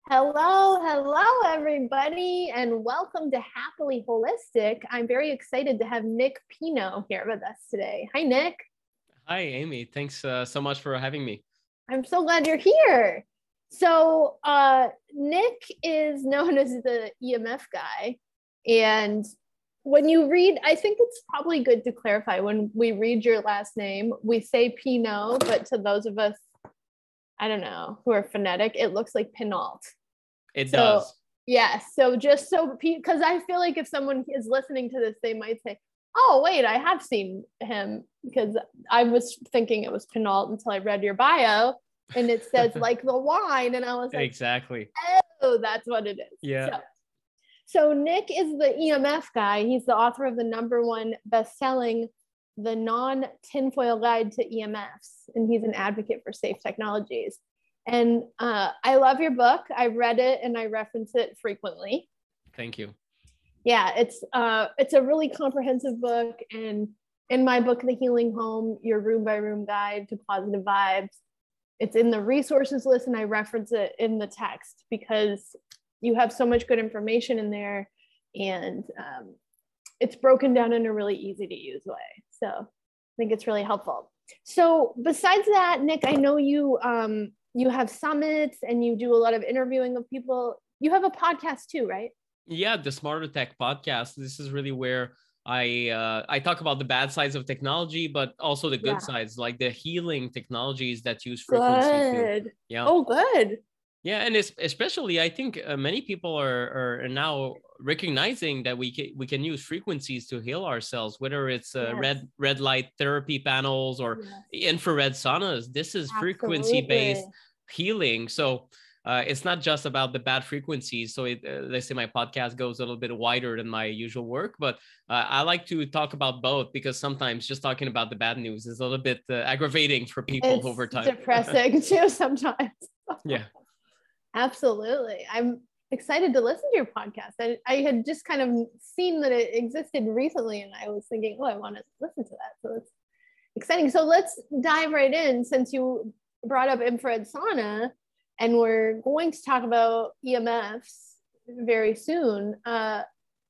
Hello, everybody, and welcome to Happily Holistic. I'm very excited to have Nick Pino here with us today. Hi, Nick. Hi, Amy. Thanks so much for having me. I'm so glad you're here. Nick is known as the EMF guy. And when you read, I think it's probably good to clarify when we read your last name, we say Pino, but to those of us, I don't know, who are phonetic, it looks like Pinault. It does. Yes. So just so, because I feel like if someone is listening to this, they might say, oh, wait, I have seen him, because I was thinking it was Pinault until I read your bio and it says like the wine. And I was like, exactly. Oh, that's what it is. Yeah. So Nick is the EMF guy. He's the author of the #1 best-selling The Non-Tinfoil Guide to EMFs. And he's an advocate for safe technologies. And I love your book. I read it and I reference it frequently. Thank you. Yeah, it's a really comprehensive book. And in my book, The Healing Home, Your Room by Room Guide to Positive Vibes, it's in the resources list and I reference it in the text because you have so much good information in there, and it's broken down in a really easy to use way. So I think it's really helpful. So besides that, Nick, I know you have summits and you do a lot of interviewing of people. You have a podcast too, right? Yeah, the Smarter Tech podcast. This is really where I talk about the bad sides of technology, but also the good sides, like the healing technologies that use frequency too. Yeah. Oh, good. Yeah, and especially I think many people are now recognizing that we can use frequencies to heal ourselves, whether it's red light therapy panels or infrared saunas. This is frequency based healing. So it's not just about the bad frequencies. So let's say my podcast goes a little bit wider than my usual work, but I like to talk about both because sometimes just talking about the bad news is a little bit aggravating for people over time. Depressing too sometimes. Yeah. Absolutely. I'm excited to listen to your podcast. I had just kind of seen that it existed recently and I was thinking, oh, I want to listen to that. So it's exciting. So let's dive right in, since you brought up infrared sauna and we're going to talk about EMFs very soon. Are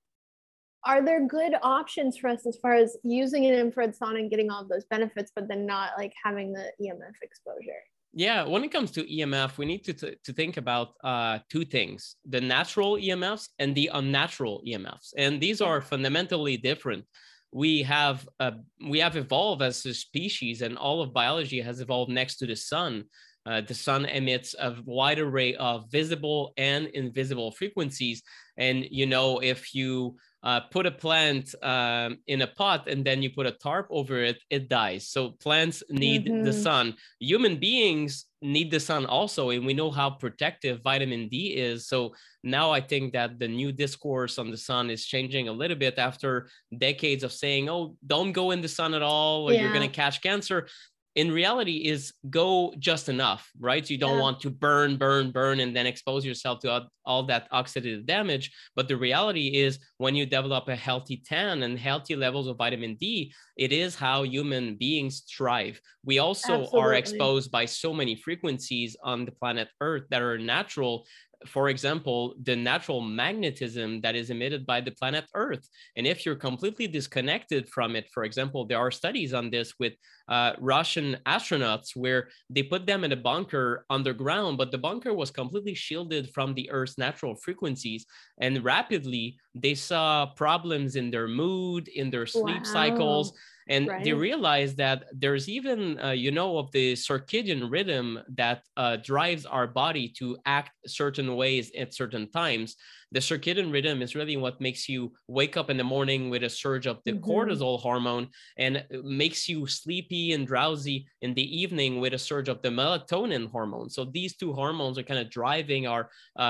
there good options for us as far as using an infrared sauna and getting all of those benefits, but then not like having the EMF exposure? Yeah, when it comes to EMF, we need to think about two things: the natural EMFs and the unnatural EMFs, and these are fundamentally different. We have evolved as a species, and all of biology has evolved next to the sun. The sun emits a wide array of visible and invisible frequencies, and if you put a plant in a pot and then you put a tarp over it, it dies. So plants need the sun. Human beings need the sun also, and we know how protective vitamin D is. So now I think that the new discourse on the sun is changing a little bit after decades of saying, oh, don't go in the sun at all, or you're going to catch cancer. In reality is go just enough, right? You don't want to burn, and then expose yourself to all that oxidative damage. But the reality is when you develop a healthy tan and healthy levels of vitamin D, it is how human beings thrive. We also are exposed by so many frequencies on the planet Earth that are natural. For example, the natural magnetism that is emitted by the planet Earth. And if you're completely disconnected from it, for example, there are studies on this with Russian astronauts where they put them in a bunker underground, but the bunker was completely shielded from the Earth's natural frequencies. And rapidly, they saw problems in their mood, in their sleep cycles. And they realized that there's even, of the circadian rhythm that drives our body to act certain ways at certain times. The circadian rhythm is really what makes you wake up in the morning with a surge of the cortisol hormone, and makes you sleepy and drowsy in the evening with a surge of the melatonin hormone. So these two hormones are kind of driving our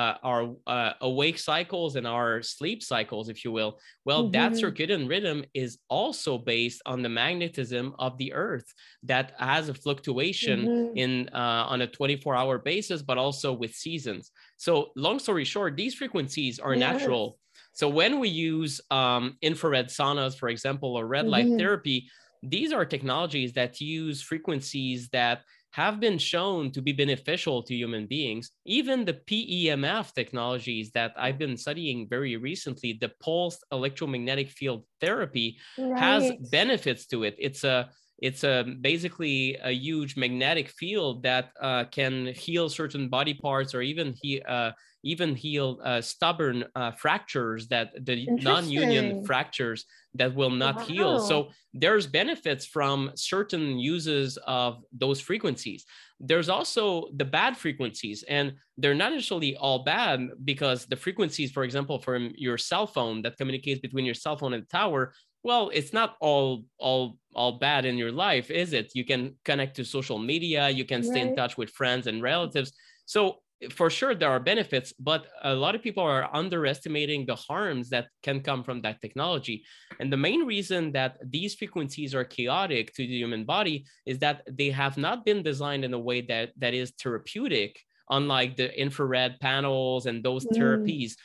awake cycles and our sleep cycles, if you will. Well, that circadian rhythm is also based on the magnetism of the Earth that has a fluctuation in on a 24-hour basis, but also with seasons. So long story short, these frequencies are natural. So when we use infrared saunas, for example, or red light therapy, these are technologies that use frequencies that have been shown to be beneficial to human beings. Even the PEMF technologies that I've been studying very recently, the pulsed electromagnetic field therapy, has benefits to it. It's basically a huge magnetic field that can heal certain body parts, or even heal stubborn fractures, that the non-union fractures that will not heal. So there's benefits from certain uses of those frequencies. There's also the bad frequencies, and they're not necessarily all bad, because the frequencies, for example, from your cell phone that communicates between your cell phone and the tower, well, it's not all bad in your life, is it? You can connect to social media, you can stay in touch with friends and relatives. So for sure, there are benefits, but a lot of people are underestimating the harms that can come from that technology. And the main reason that these frequencies are chaotic to the human body is that they have not been designed in a way that is therapeutic, unlike the infrared panels and those therapies.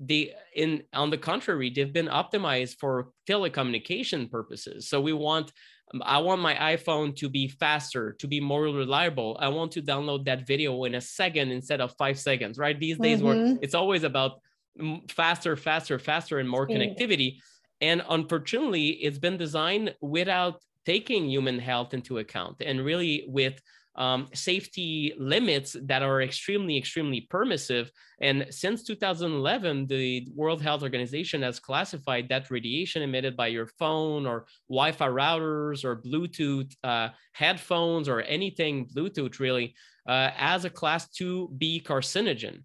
On the contrary, they've been optimized for telecommunication purposes. So I want my iPhone to be faster, to be more reliable. I want to download that video in a second instead of 5 seconds, right? These days, where it's always about faster, and more connectivity. And unfortunately, it's been designed without taking human health into account, and really with safety limits that are extremely, extremely permissive. And since 2011, the World Health Organization has classified that radiation emitted by your phone, or Wi-Fi routers, or Bluetooth headphones, or anything Bluetooth really, as a class 2B carcinogen.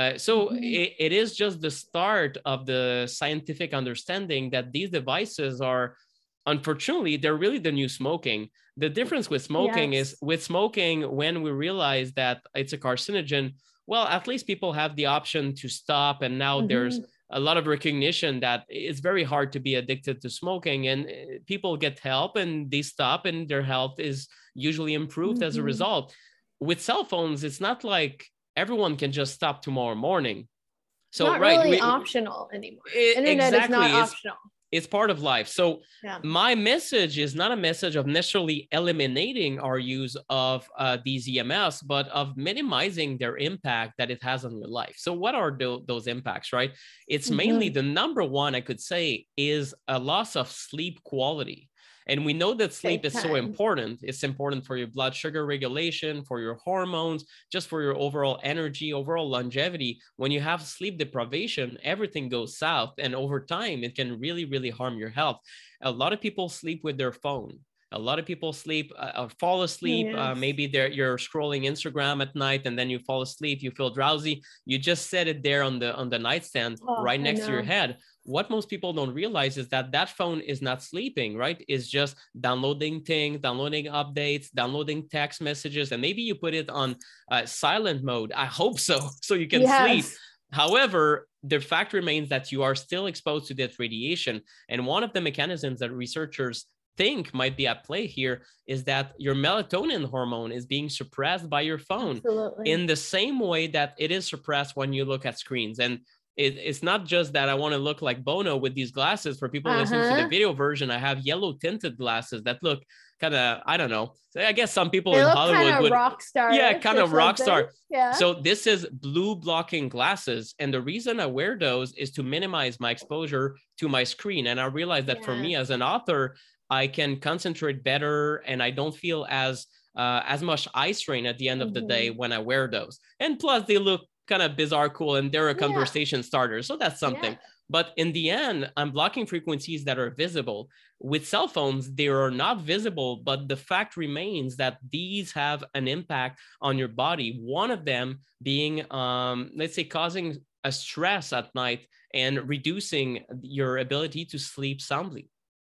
It is just the start of the scientific understanding that these devices are, unfortunately, they're really the new smoking. The difference with smoking is, with smoking, when we realize that it's a carcinogen, well, at least people have the option to stop. And now there's a lot of recognition that it's very hard to be addicted to smoking, and people get help and they stop, and their health is usually improved as a result. With cell phones, it's not like everyone can just stop tomorrow morning. So not really optional anymore. Internet is not optional. It's part of life. So my message is not a message of necessarily eliminating our use of these EMFs, but of minimizing their impact that it has on your life. So what are those impacts, right? It's mainly, the number one, I could say, is a loss of sleep quality. And we know that sleep is so important. It's important for your blood sugar regulation, for your hormones, just for your overall energy, overall longevity. When you have sleep deprivation, everything goes south. And over time, it can really, really harm your health. A lot of people sleep with their phone. A lot of people sleep or fall asleep. Maybe you're scrolling Instagram at night, and then you fall asleep. You feel drowsy. You just set it there on the nightstand right next to your head. What most people don't realize is that phone is not sleeping, right? It's just downloading things, downloading updates, downloading text messages, and maybe you put it on silent mode. I hope so, so you can sleep. However, the fact remains that you are still exposed to that radiation. And one of the mechanisms that researchers think might be at play here is that your melatonin hormone is being suppressed by your phone in the same way that it is suppressed when you look at screens. And it's not just that I want to look like Bono with these glasses. For people listening to the video version, I have yellow tinted glasses that look kind of, I don't know. So I guess some people in Hollywood would rock star. Yeah, kind of rock star. Yeah. So this is blue blocking glasses. And the reason I wear those is to minimize my exposure to my screen. And I realized that for me as an author, I can concentrate better, and I don't feel as much eye strain at the end of the day when I wear those. And plus they look kind of bizarre cool, and they're a conversation starter. So that's something. But in the end, I'm blocking frequencies that are visible. With cell phones, they are not visible, but the fact remains that these have an impact on your body. One of them being, let's say, causing a stress at night and reducing your ability to sleep soundly.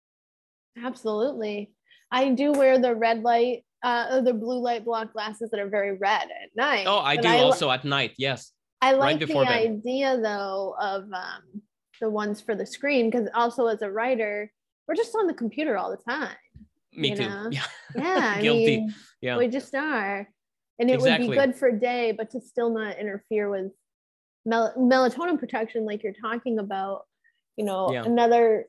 Absolutely. I do wear the red light, the blue light block glasses that are very red at night. Oh, I do also at night. Yes. I like the idea though of the ones for the screen, because also as a writer, we're just on the computer all the time. Me too. Know? Yeah. Guilty. We just are. And it would be good for day, but to still not interfere with melatonin production like you're talking about. Another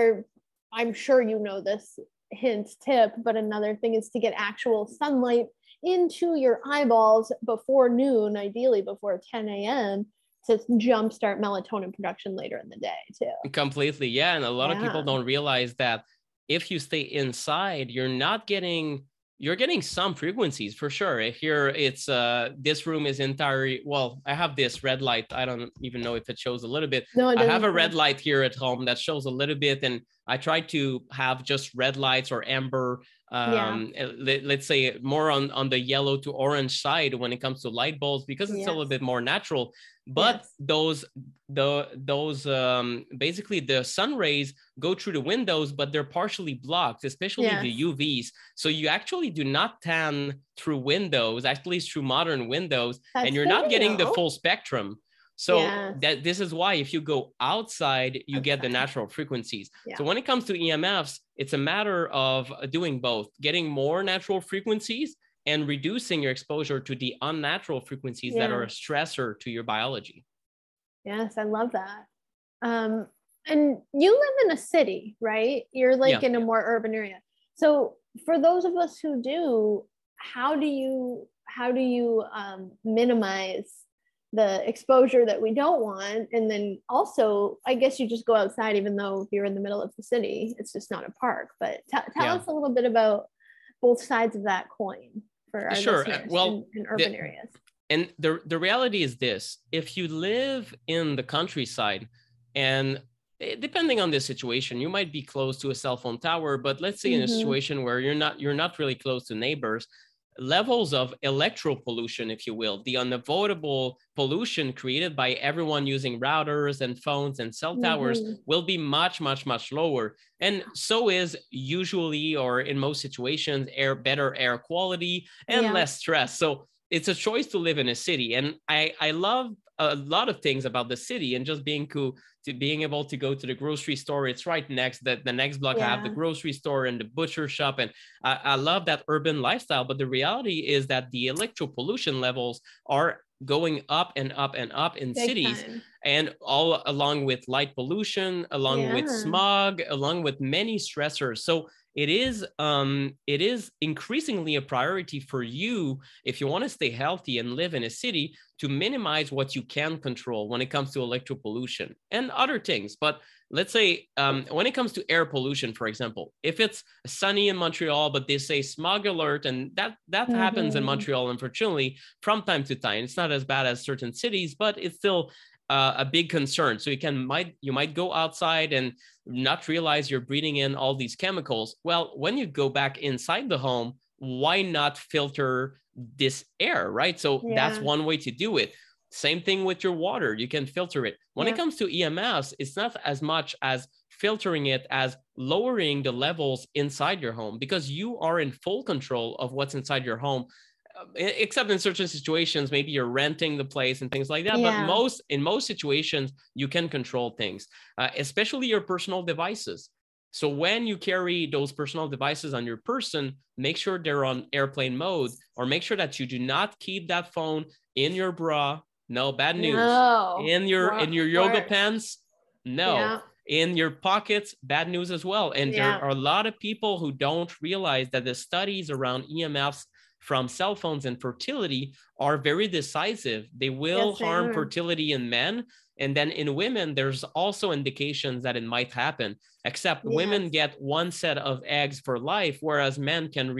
I'm sure you know this tip, but another thing is to get actual sunlight into your eyeballs before noon, ideally before 10 a.m. to jumpstart melatonin production later in the day too. Completely, yeah. And a lot of people Yeah. don't realize that if you stay inside, you're getting some frequencies for sure. Here it's this room is entirely, well, I have this red light. I don't even know if it shows a little bit. No, it I have doesn't a red show. light here at home that shows a little bit, and I try to have just red lights or amber, Yeah. let's say more on the yellow to orange side when it comes to light bulbs, because it's a Yes. little bit more natural. But Yes. those basically the sun rays go through the windows, but they're partially blocked, especially Yes. the UVs. So you actually do not tan through windows, at least through modern windows, That's and you're good not to getting the know. full spectrum. So Yes. that this is why if you go outside, you get the Outside. natural frequencies. Yeah. So when it comes to EMFs, it's a matter of doing both, getting more natural frequencies and reducing your exposure to the unnatural frequencies that are a stressor to your biology. Yes, I love that. And you live in a city, right? You're like in a more urban area. So for those of us who do, how do you minimize the exposure that we don't want? And then also, I guess you just go outside, even though you're in the middle of the city, it's just not a park. But tell us a little bit about both sides of that coin for our listeners in urban areas. And the reality is this: if you live in the countryside, and depending on the situation, you might be close to a cell phone tower, but let's say in a situation where you're not really close to neighbors, levels of electro pollution, if you will, the unavoidable pollution created by everyone using routers and phones and cell towers will be much, much, much lower. And so is usually, or in most situations, better air quality and less stress. So it's a choice to live in a city. And I love a lot of things about the city, and just being able to go to the grocery store. It's right next, the next block I have the grocery store and the butcher shop. And I love that urban lifestyle. But the reality is that the electro pollution levels are going up and up and up in cities, and all along with light pollution, along with smog, along with many stressors. So it is increasingly a priority for you, if you want to stay healthy and live in a city, to minimize what you can control when it comes to electro pollution and other things. But let's say when it comes to air pollution, for example, if it's sunny in Montreal, but they say smog alert, and that happens in Montreal, unfortunately, from time to time. It's not as bad as certain cities, but it's still a big concern. So you might go outside and not realize you're breathing in all these chemicals. Well, when you go back inside the home, why not filter this air, right? So that's one way to do it. Same thing with your water. You can filter it. When it comes to EMFs, it's not as much as filtering it as lowering the levels inside your home, because you are in full control of what's inside your home. Except in certain situations, maybe you're renting the place and things like that. But in most situations, you can control things, especially your personal devices. So when you carry those personal devices on your person, make sure they're on airplane mode, or make sure that you do not keep that phone in your bra. No, bad news. In your yoga pants. No. In your pockets, bad news as well. And there are a lot of people who don't realize that the studies around EMFs from cell phones and fertility are very decisive. They will harm fertility in men. And then in women, there's also indications that it might happen, except women get one set of eggs for life, whereas men can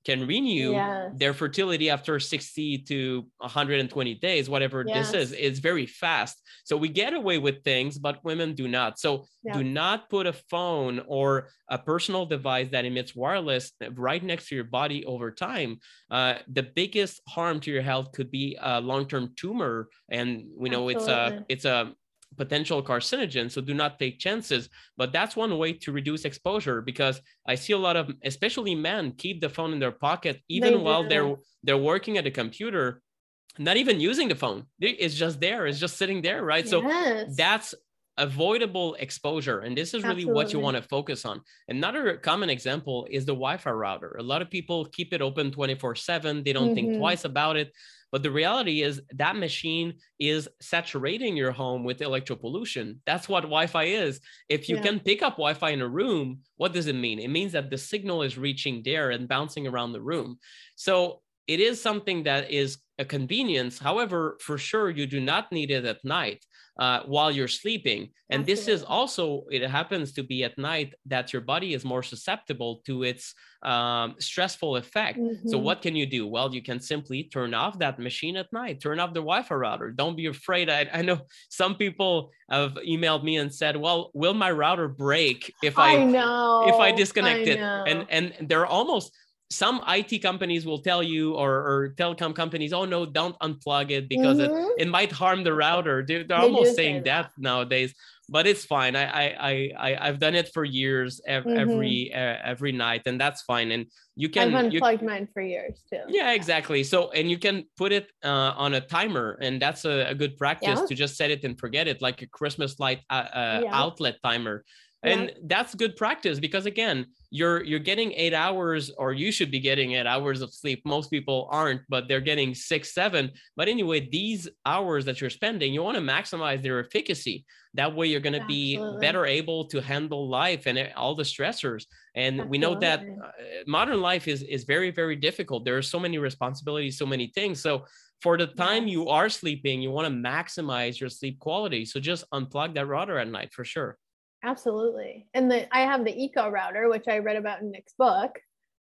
renew their fertility after 60 to 120 days, whatever this is. It's very fast. So we get away with things, but women do not. So do not put a phone or a personal device that emits wireless right next to your body over time. The biggest harm to your health could be a long-term tumor. And we know it's a potential carcinogen, so do not take chances. But that's one way to reduce exposure, because I see a lot of, especially men, keep the phone in their pocket even while they're working at a computer, not even using the phone. It's just there, it's just sitting there, right? So that's avoidable exposure, and this is really what you want to focus on. Another common example is the Wi-Fi router. A lot of people keep it open 24/7. They don't think twice about it. But the reality is that machine is saturating your home with electro pollution. That's what Wi-Fi is. If you can pick up Wi-Fi in a room, what does it mean? It means that the signal is reaching there and bouncing around the room. So it is something that is a convenience. However, for sure, you do not need it at night while you're sleeping. And Absolutely. this is also, it happens to be at night that your body is more susceptible to its stressful effect. So what can you do? Well, you can simply turn off that machine at night, turn off the Wi-Fi router. Don't be afraid. I know some people have emailed me and said, well, will my router break if I disconnect it? And they're almost, some IT companies will tell you, or telecom companies, oh no, don't unplug it because it might harm the router. They're almost saying that nowadays, but it's fine. I've done it for years, every night, and that's fine. And you can, I've unplugged mine for years too. Yeah, exactly. So, and you can put it on a timer, and that's a good practice to just set it and forget it, like a Christmas light outlet timer. And that's good practice because, again, you're getting 8 hours, or you should be getting 8 hours of sleep. Most people aren't, but they're getting 6, 7. But anyway, these hours that you're spending, you want to maximize their efficacy. That way you're going to be better able to handle life and all the stressors. And we know that modern life is very, very difficult. There are so many responsibilities, so many things. So for the time you are sleeping, you want to maximize your sleep quality. So just unplug that router at night for sure. Absolutely. And I have the Eco router, which I read about in Nick's book,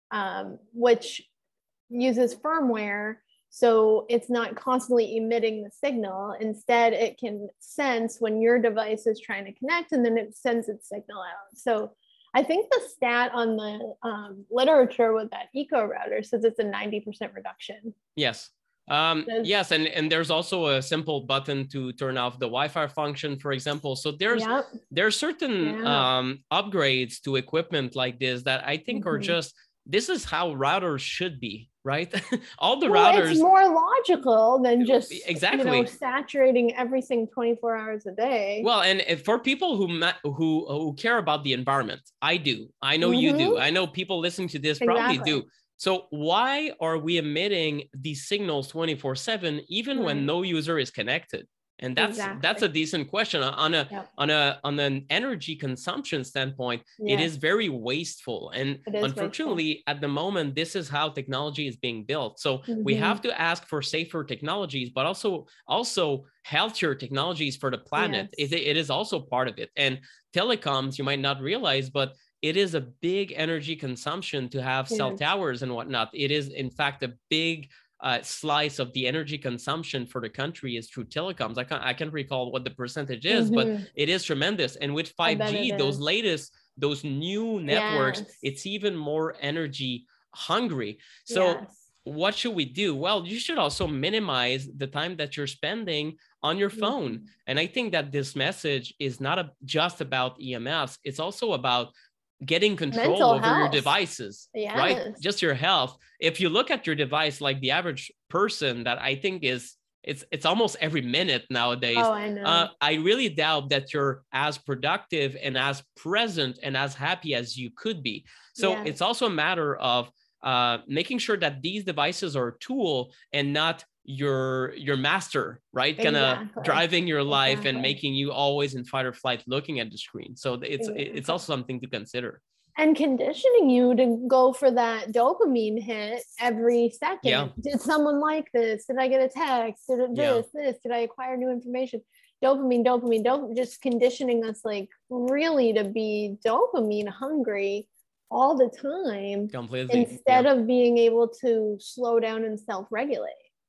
which uses firmware. So it's not constantly emitting the signal. Instead, it can sense when your device is trying to connect, and then it sends its signal out. So I think the stat on the literature with that Eco router says it's a 90% reduction. Yes. Yes, and there's also a simple button to turn off the Wi-Fi function, for example. So there's certain upgrades to equipment like this that I think are just, this is how routers should be, right? All the routers. It's more logical than just saturating everything 24 hours a day. Well, and for people who care about the environment, I do. I know you do. I know people listening to this probably do. So why are we emitting these signals 24/7 even when no user is connected? And that's a decent question. On an energy consumption standpoint, it is very wasteful. And unfortunately, at the moment, this is how technology is being built. So we have to ask for safer technologies, but also healthier technologies for the planet. It is also part of it. And telecoms, you might not realize, but it is a big energy consumption to have cell towers and whatnot. It is, in fact, a big slice of the energy consumption for the country is through telecoms. I can't recall what the percentage is, but it is tremendous. And with 5G, those new networks, it's even more energy hungry. So what should we do? Well, you should also minimize the time that you're spending on your phone. And I think that this message is not just about EMFs. It's also about getting control over your devices, right? Just your health. If you look at your device, like the average person, that I think it's almost every minute nowadays. Oh, I know. I really doubt that you're as productive and as present and as happy as you could be. So it's also a matter of making sure that these devices are a tool and not your master, right? Kind of driving your life and making you always in fight or flight looking at the screen. So it's also something to consider. And conditioning you to go for that dopamine hit every second. Yeah. Did someone like this? Did I get a text? Did it this? Did I acquire new information? Dopamine, just conditioning us like really to be dopamine hungry all the time. Completely. Instead of being able to slow down and self-regulate.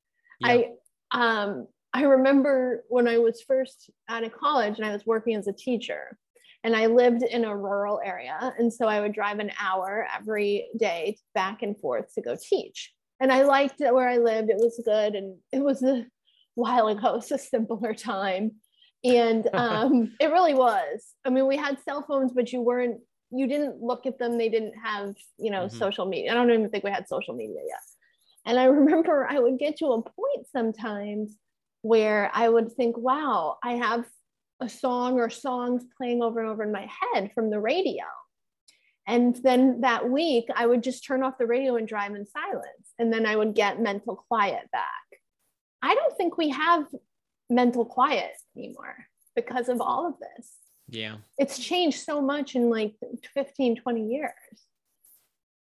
I remember when I was first out of college and I was working as a teacher, and I lived in a rural area. And so I would drive an hour every day back and forth to go teach. And I liked it where I lived. It was good. And it was a while ago, it was a simpler time. And it really was. I mean, we had cell phones, but you didn't look at them. They didn't have, social media. I don't even think we had social media yet. And I remember I would get to a point sometimes where I would think, wow, I have a song or songs playing over and over in my head from the radio. And then that week I would just turn off the radio and drive in silence. And then I would get mental quiet back. I don't think we have mental quiet anymore because of all of this. Yeah. It's changed so much in like 15, 20 years.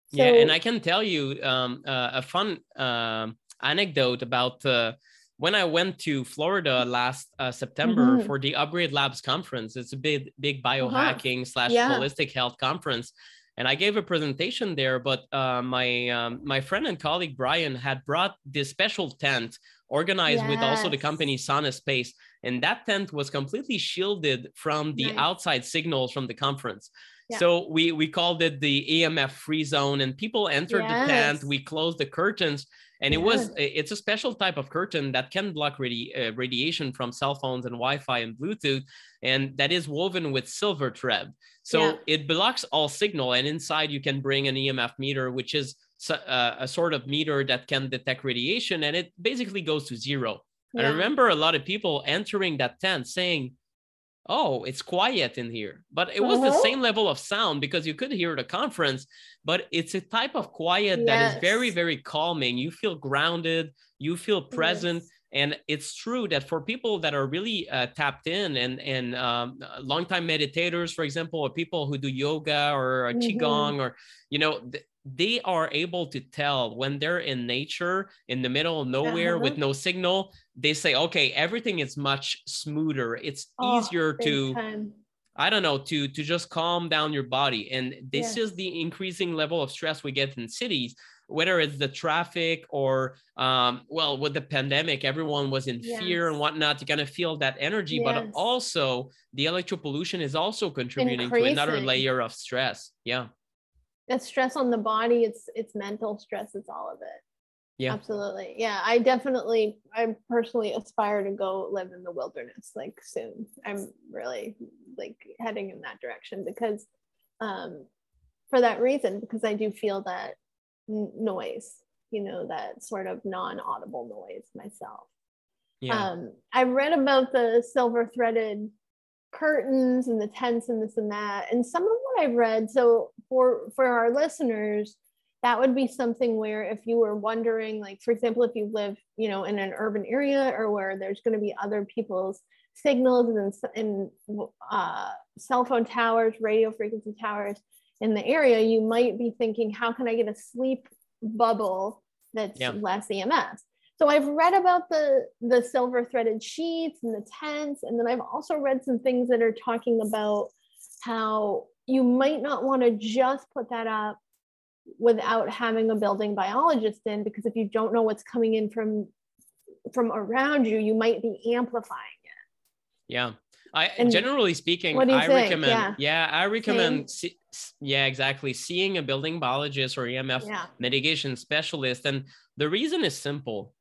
Yeah, and I can tell you a fun anecdote about when I went to Florida last September for the Upgrade Labs conference. It's a big biohacking / holistic health conference. And I gave a presentation there, but my friend and colleague Brian had brought this special tent organized with also the company Sauna Space. And that tent was completely shielded from the outside signals from the conference. Yeah. So we called it the EMF free zone, and people entered the tent. We closed the curtains, and it's a special type of curtain that can block radiation from cell phones and Wi-Fi and Bluetooth, and that is woven with silver thread. So it blocks all signal, and inside you can bring an EMF meter, which is a sort of meter that can detect radiation, and it basically goes to zero. And I remember a lot of people entering that tent saying, oh, it's quiet in here. But it was the same level of sound because you could hear the conference, but it's a type of quiet that is very, very calming. You feel grounded, you feel present. And it's true that for people that are really tapped in and longtime meditators, for example, or people who do yoga or qigong, or, they are able to tell when they're in nature, in the middle of nowhere with no signal. They say, okay, everything is much smoother. It's easier to, I don't know, to just calm down your body. And this is the increasing level of stress we get in cities, whether it's the traffic or, well, with the pandemic, everyone was in fear and whatnot. You're going to feel that energy, but also the electropollution is also contributing to another layer of stress. Yeah. It's stress on the body. It's mental stress. It's all of it. Yeah, absolutely. Yeah. I personally aspire to go live in the wilderness like soon. I'm really like heading in that direction because for that reason, because I do feel that noise, that sort of non-audible noise myself. Yeah. I read about the silver threaded curtains and the tents and this and that, and some of what I've read, so for our listeners, that would be something where if you were wondering, like for example, if you live in an urban area or where there's going to be other people's signals and cell phone towers, radio frequency towers in the area, you might be thinking, how can I get a sleep bubble that's less EMS? So I've read about the silver threaded sheets and the tents, and then I've also read some things that are talking about how you might not want to just put that up without having a building biologist in, because if you don't know what's coming in from around you, you might be amplifying it. Yeah. Generally speaking, I recommend, exactly, seeing a building biologist or EMF mitigation specialist. And the reason is simple.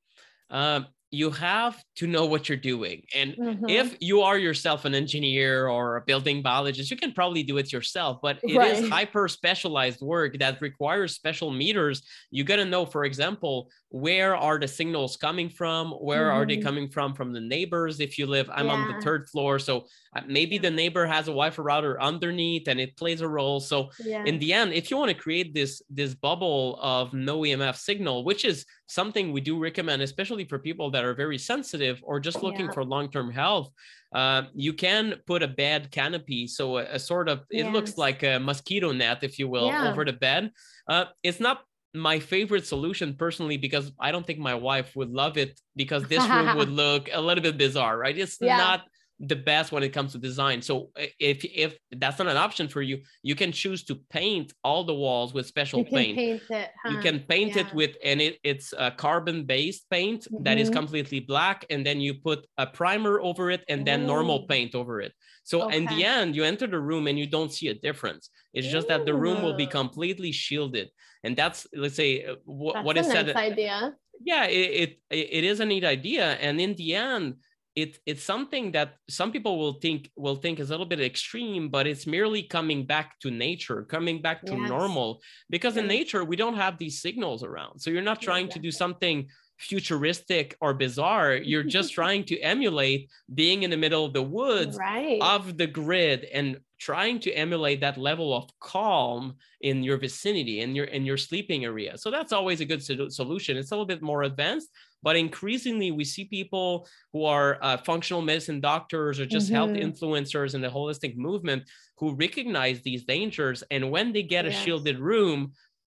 You have to know what you're doing. And if you are yourself an engineer or a building biologist, you can probably do it yourself, but it is hyper specialized work that requires special meters. You got to know, for example, where are the signals coming from? Where are they coming from the neighbors? If you live, I'm on the third floor. So maybe the neighbor has a Wi-Fi router underneath and it plays a role. So in the end, if you want to create this bubble of no EMF signal, which is something we do recommend, especially for people that are very sensitive or just looking for long-term health, you can put a bed canopy. So a sort of, it looks like a mosquito net, if you will, over the bed. It's not my favorite solution personally, because I don't think my wife would love it, because this room would look a little bit bizarre, right? It's not the best when it comes to design. So if that's not an option for you, you can choose to paint all the walls with special paint. You can paint it with, and it's a carbon-based paint that is completely black, and then you put a primer over it and then normal paint over it. So in the end, you enter the room and you don't see a difference. It's just that the room will be completely shielded. And that's, let's say, what is said. That's a nice idea. Yeah, it is a neat idea. And in the end, it's something that some people will think is a little bit extreme, but it's merely coming back to nature, coming back to normal, because in nature, we don't have these signals around. So you're not trying to do something futuristic or bizarre. You're just trying to emulate being in the middle of the woods of the grid and trying to emulate that level of calm in your vicinity, in your sleeping area. So that's always a good solution. It's a little bit more advanced, but increasingly we see people who are functional medicine doctors or just health influencers in the holistic movement who recognize these dangers. And when they get a shielded room,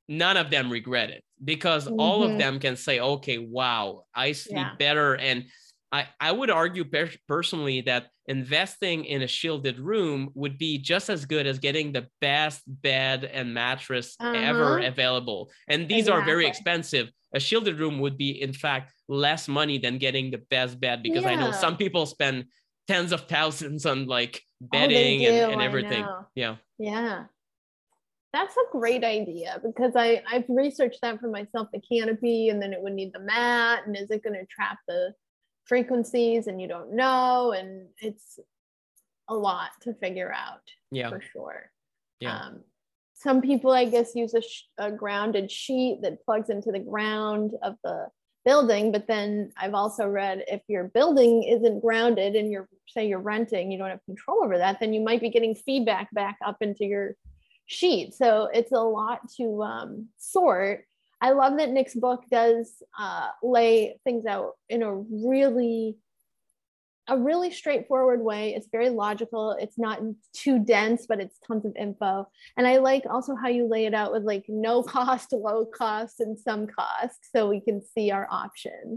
none of them regret it, because all of them can say, okay, wow, I sleep better. And I would argue personally that investing in a shielded room would be just as good as getting the best bed and mattress ever available. And these are very expensive. A shielded room would be, in fact, less money than getting the best bed, because I know some people spend tens of thousands on like bedding and everything. Yeah. That's a great idea, because I've researched that for myself, the canopy, and then it would need the mat, and is it going to trap the frequencies, and you don't know, and it's a lot to figure out. For sure. Some people, I guess, use a grounded sheet that plugs into the ground of the building, but then I've also read if your building isn't grounded and you're renting, you don't have control over that, then you might be getting feedback back up into your sheet. So it's a lot to sort. I love that Nick's book does lay things out in a really straightforward way. It's very logical. It's not too dense, but it's tons of info. And I like also how you lay it out with like no cost, low cost, and some cost, so we can see our options.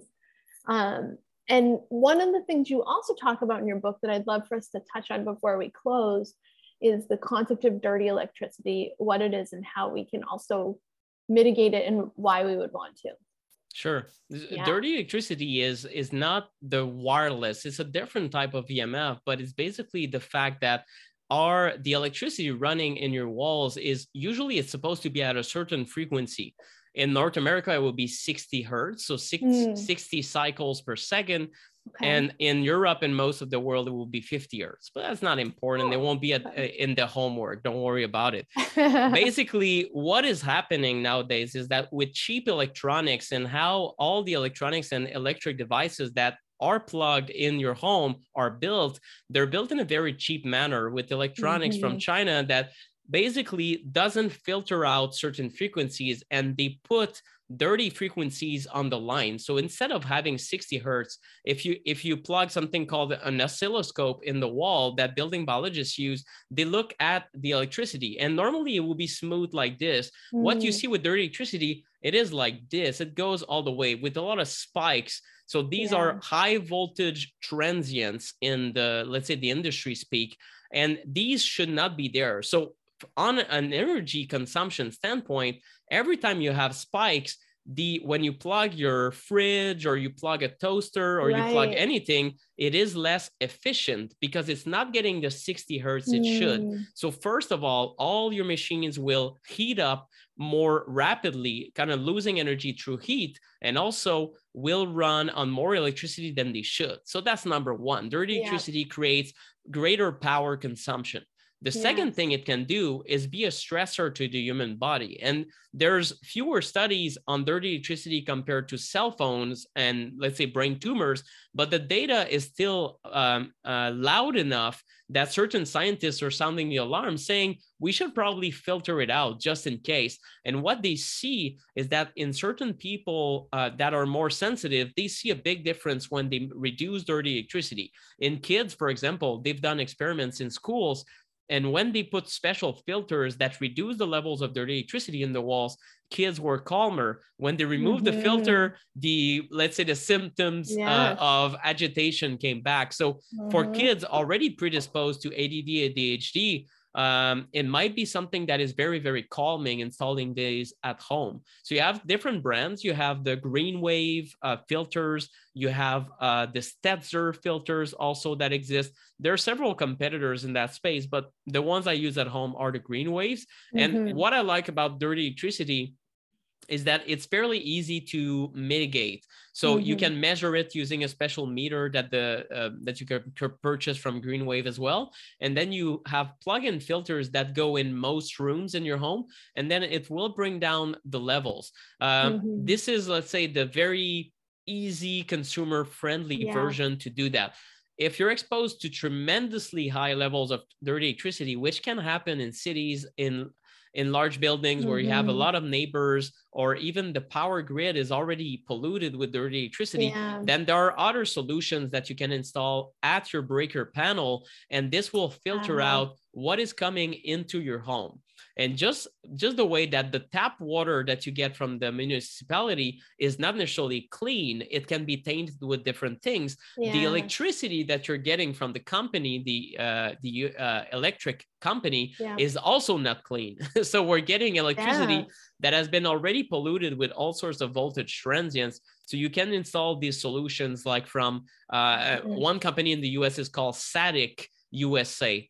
And one of the things you also talk about in your book that I'd love for us to touch on before we close is the concept of dirty electricity, what it is and how we can also mitigate it and why we would want to. Sure. Dirty electricity is not the wireless. It's a different type of EMF, but it's basically the fact that the electricity running in your walls is usually it's supposed to be at a certain frequency. In North America, it will be 60 hertz, so 60 cycles per second. Okay. And in Europe and most of the world, it will be 50 hertz, but that's not important. They won't be in the homework. Don't worry about it. Basically, what is happening nowadays is that with cheap electronics and how all the electronics and electric devices that are plugged in your home are built, they're built in a very cheap manner with electronics from China that basically doesn't filter out certain frequencies, and they put dirty frequencies on the line. So instead of having 60 hertz, if you plug something called an oscilloscope in the wall that building biologists use, they look at the electricity, and normally it will be smooth like this. What you see with dirty electricity, it is like this. It goes all the way with a lot of spikes. So these are high voltage transients in the, let's say, the industry speak, and these should not be there. So on an energy consumption standpoint, every time you have spikes, when you plug your fridge or you plug a toaster or you plug anything, it is less efficient because it's not getting the 60 hertz it should. So first of all your machines will heat up more rapidly, kind of losing energy through heat, and also will run on more electricity than they should. So that's number one. Dirty electricity creates greater power consumption. The second thing it can do is be a stressor to the human body. And there's fewer studies on dirty electricity compared to cell phones and, let's say, brain tumors, but the data is still loud enough that certain scientists are sounding the alarm, saying we should probably filter it out just in case. And what they see is that in certain people that are more sensitive, they see a big difference when they reduce dirty electricity. In kids, for example, they've done experiments in schools, and when they put special filters that reduce the levels of dirty electricity in the walls, kids were calmer. When they removed the filter, let's say the symptoms of agitation came back. So for kids already predisposed to ADD, ADHD, it might be something that is very, very calming installing these at home. So you have different brands. You have the GreenWave filters. You have the Stetzer filters also that exist. There are several competitors in that space, but the ones I use at home are the GreenWaves. And what I like about dirty electricity is that it's fairly easy to mitigate. So you can measure it using a special meter that you can purchase from GreenWave as well. And then you have plug-in filters that go in most rooms in your home, and then it will bring down the levels. This is, let's say, the very easy consumer-friendly version to do that. If you're exposed to tremendously high levels of dirty electricity, which can happen in cities, in large buildings where you have a lot of neighbors, or even the power grid is already polluted with dirty electricity, then there are other solutions that you can install at your breaker panel, and this will filter out what is coming into your home. And just the way that the tap water that you get from the municipality is not necessarily clean, it can be tainted with different things. Yeah. The electricity that you're getting from the company, the electric company, is also not clean. So we're getting electricity that has been already polluted with all sorts of voltage transients. So you can install these solutions like from one company in the US is called SATIC USA.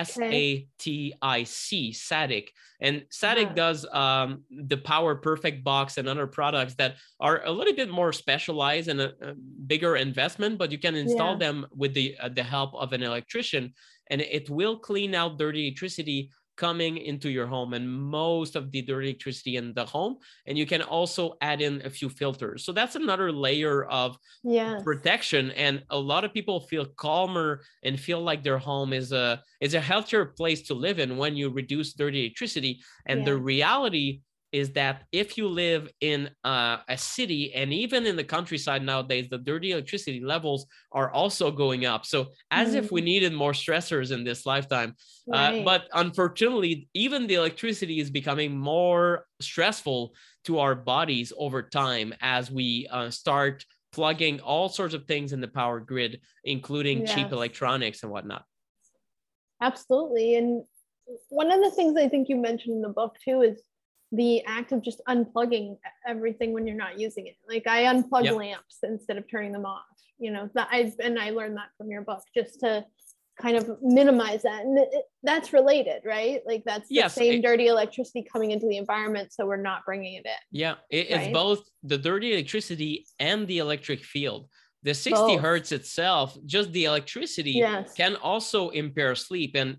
SATIC, SATIC. And SATIC does the Power Perfect box and other products that are a little bit more specialized and a bigger investment, but you can install them with the help of an electrician, and it will clean out dirty electricity coming into your home and most of the dirty electricity in the home. And you can also add in a few filters. So that's another layer of protection. And a lot of people feel calmer and feel like their home is a healthier place to live in when you reduce dirty electricity. And the reality is that if you live in a city, and even in the countryside nowadays, the dirty electricity levels are also going up. So as if we needed more stressors in this lifetime. But unfortunately, even the electricity is becoming more stressful to our bodies over time as we start plugging all sorts of things in the power grid, including cheap electronics and whatnot. Absolutely. And one of the things I think you mentioned in the book too is the act of just unplugging everything when you're not using it. Like I unplug lamps instead of turning them off, you know, I learned that from your book, just to kind of minimize that. And that's related, right? Like that's the same dirty electricity coming into the environment, so we're not bringing it in. Yeah, it's both the dirty electricity and the electric field. The 60 hertz itself, just the electricity can also impair sleep. And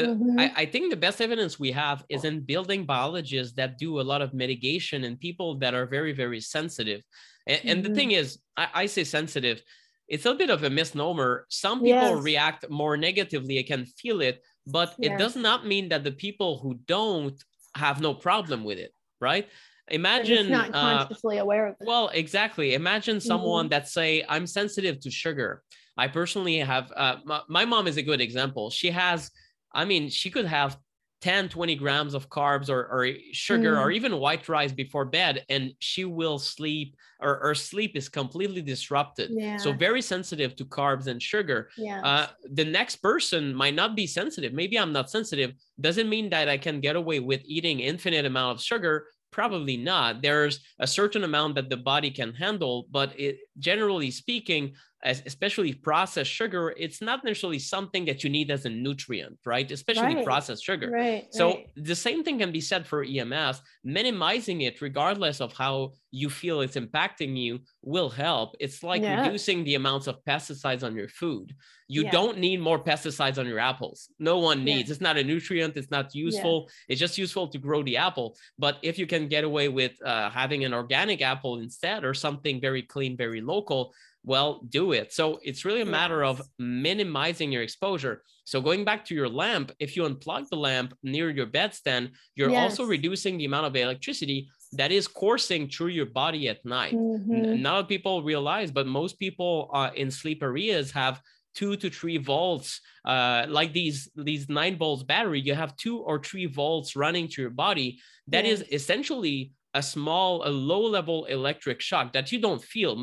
I think the best evidence we have is in building biologists that do a lot of mitigation and people that are very, very sensitive. And the thing is, I say sensitive, it's a bit of a misnomer. Some people react more negatively, I can feel it, but it does not mean that the people who don't have no problem with it, right? Imagine not consciously aware of it. Well, exactly. Imagine someone that say, I'm sensitive to sugar. I personally have, my mom is a good example. She has, she could have 10, 20 grams of carbs or sugar or even white rice before bed, and she will sleep, or her sleep is completely disrupted. So very sensitive to carbs and sugar. The next person might not be sensitive. Maybe I'm not sensitive. Doesn't mean that I can get away with eating infinite amount of sugar. Probably not. There's a certain amount that the body can handle, but generally speaking, especially processed sugar, it's not necessarily something that you need as a nutrient, right? Especially processed sugar. So the same thing can be said for EMFs. Minimizing it, regardless of how you feel it's impacting you, will help. It's like reducing the amounts of pesticides on your food. You don't need more pesticides on your apples. No one needs. It's not a nutrient. It's not useful. It's just useful to grow the apple. But if you can get away with having an organic apple instead, or something very clean, very local, well, do it. So it's really a matter of minimizing your exposure. So going back to your lamp, if you unplug the lamp near your bedstand, you're also reducing the amount of electricity that is coursing through your body at night. Not people realize, but most people in sleep areas have 2 to 3 volts, like these 9 volts battery, you have 2 or 3 volts running to your body. That is essentially a low-level electric shock that you don't feel.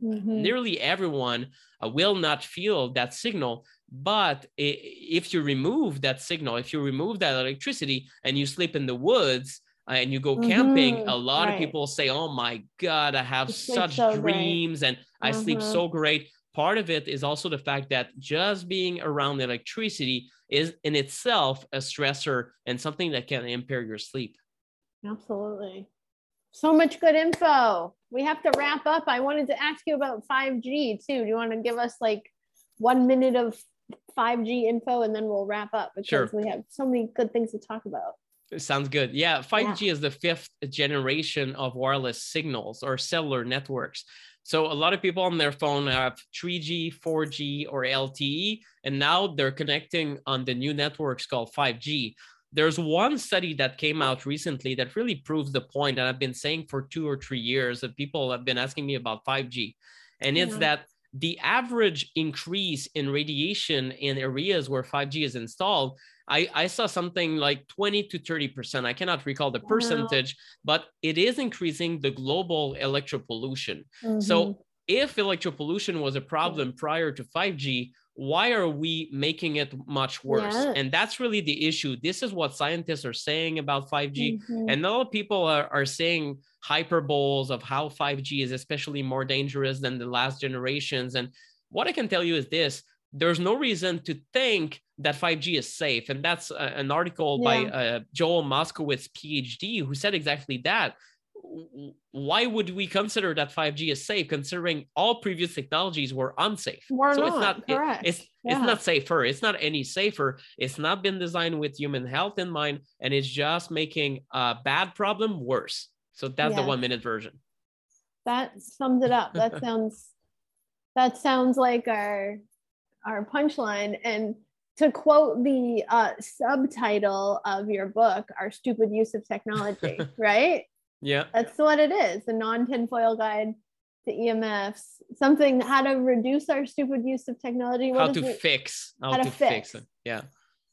Nearly everyone will not feel that signal. But if you remove that signal, if you remove that electricity and you sleep in the woods and you go camping, a lot of people say, oh my God, I have such dreams and I sleep so great. Part of it is also the fact that just being around electricity is in itself a stressor and something that can impair your sleep. Absolutely. So much good info. We have to wrap up. I wanted to ask you about 5G too. Do you want to give us like 1 minute of 5G info and then we'll wrap up, because we have so many good things to talk about. Sounds good. Yeah, 5G is the 5th generation of wireless signals or cellular networks. So a lot of people on their phone have 3G, 4G, or LTE, and now they're connecting on the new networks called 5G. There's one study that came out recently that really proves the point that I've been saying for 2 or 3 years, that people have been asking me about 5G. And it's that the average increase in radiation in areas where 5G is installed, I saw something like 20 to 30%. I cannot recall the percentage, but it is increasing the global electropollution. So if electropollution was a problem prior to 5G, why are we making it much worse? And that's really the issue. This is what scientists are saying about 5G. And a lot of people are saying hyperboles of how 5G is especially more dangerous than the last generations. And what I can tell you is this: there's no reason to think that 5G is safe. And that's an article by Joel Moskowitz, PhD, who said exactly that. Why would we consider that 5G is safe, considering all previous technologies were unsafe? It's not safer. It's not any safer. It's not been designed with human health in mind, and it's just making a bad problem worse. So that's the 1 minute version. That sums it up. That sounds like our punchline. And to quote the subtitle of your book, Our Stupid Use of Technology, right? Yeah. That's what it is. A non-tinfoil guide to EMFs. Something, how to reduce our stupid use of technology. How to fix it. Yeah.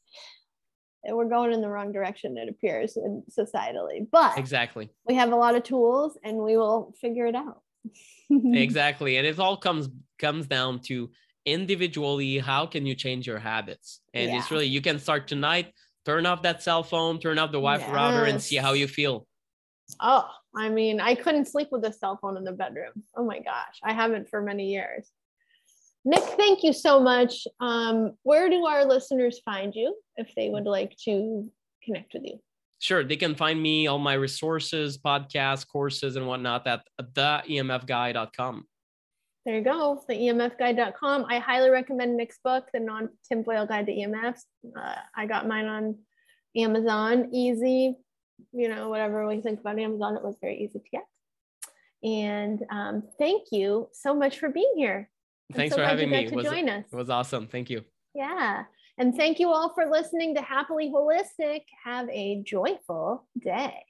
We're going in the wrong direction, it appears, societally. But exactly, we have a lot of tools and we will figure it out. Exactly. And it all comes down to individually, how can you change your habits? And it's really, you can start tonight, turn off that cell phone, turn off the Wi-Fi router, and see how you feel. Oh, I mean, I couldn't sleep with a cell phone in the bedroom. Oh my gosh, I haven't for many years. Nick, thank you so much. Where do our listeners find you if they would like to connect with you? Sure. They can find me, all my resources, podcasts, courses, and whatnot at theemfguy.com. There you go, theemfguy.com. I highly recommend Nick's book, The Non-Tinfoil Guide to EMFs. I got mine on Amazon, easy. You know, whatever we think about Amazon, it was very easy to get. And thank you so much for being here. Thanks for having me. Join us. It was awesome. Thank you. Yeah. And thank you all for listening to Happily Holistic. Have a joyful day.